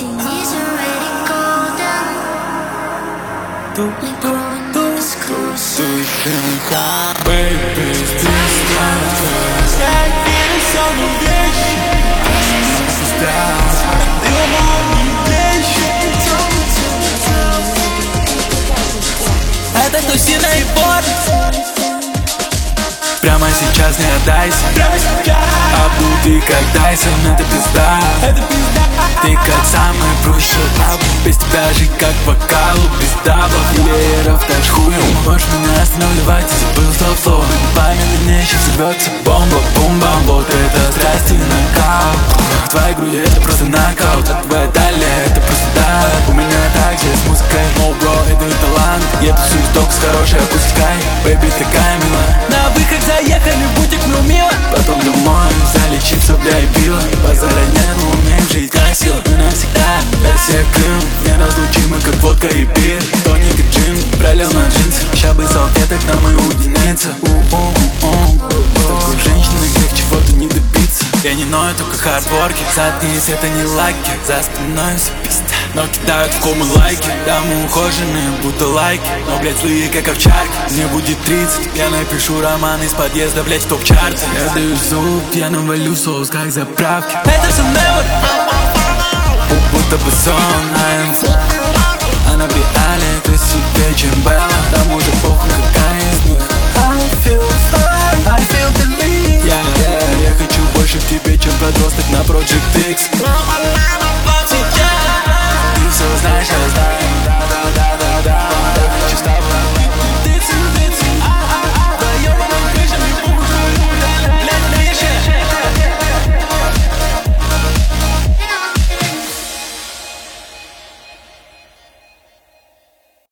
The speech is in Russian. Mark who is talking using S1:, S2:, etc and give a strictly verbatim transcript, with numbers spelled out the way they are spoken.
S1: Baby, здесь я верю в саму вещи.
S2: Это тусина и порт. Прямо сейчас не отдайся. Абду, ты как Дайсон, это пизда. Ты как самый прущий абу. Без тебя жить как вокалу, без дабов и лееров, так хуем. Можешь меня останавливать, и забыл стоп слово. Память мне сейчас взорвется бомба, бум-бам. Вот это страсть и нокаут. В твоей груди это просто нокаут, а твоя талия это просто да. У меня так же с музыкой, no bro, это не талант. Я тусуюсь только с хорошей опускай. Бэйби такая милая. На выход заехали, бутик ну мило. Потом домой залечиться, бля, и пиво. Базара нет, мы умеем жить как сила. Мы навсегда, версия Крым. Неразлучимы, как водка и пир. Тоник и джин, пролил на джинсы. Ща бы салфеток нам и уединиться. С такой женщиной грех чего-то не добиться. Я не ною, только хардворки. Задниц это не лайки, за спиной все пизда. Но кидают в комы лайки. Да, мы ухоженные, будто лайки. Но, блядь, злые, как овчарки. Мне будет тридцать, я напишу роман из подъезда, блядь, в топ-чарте. Я даю зуб, я навалю соус, как заправки. Это все never, будто бы сон, I am full. Она в реале красивее, чем Белла. Там уже похуй, какая из них. I feel fine, I feel the lead. Yeah, yeah, я хочу больше в тебе, чем подросток на Project X.